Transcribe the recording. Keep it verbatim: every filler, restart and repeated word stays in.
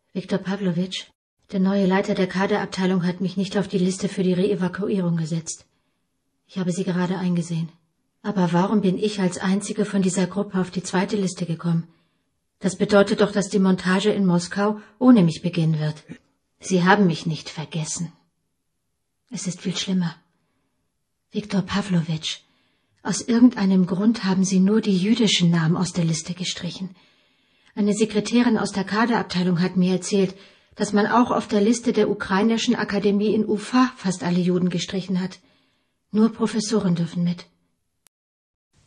Viktor Pawlowitsch, der neue Leiter der Kaderabteilung hat mich nicht auf die Liste für die Reevakuierung gesetzt. Ich habe sie gerade eingesehen. Aber warum bin ich als Einzige von dieser Gruppe auf die zweite Liste gekommen? Das bedeutet doch, dass die Montage in Moskau ohne mich beginnen wird. Sie haben mich nicht vergessen. Es ist viel schlimmer. Viktor Pawlowitsch, aus irgendeinem Grund haben Sie nur die jüdischen Namen aus der Liste gestrichen. Eine Sekretärin aus der Kaderabteilung hat mir erzählt, dass man auch auf der Liste der Ukrainischen Akademie in Ufa fast alle Juden gestrichen hat. Nur Professoren dürfen mit.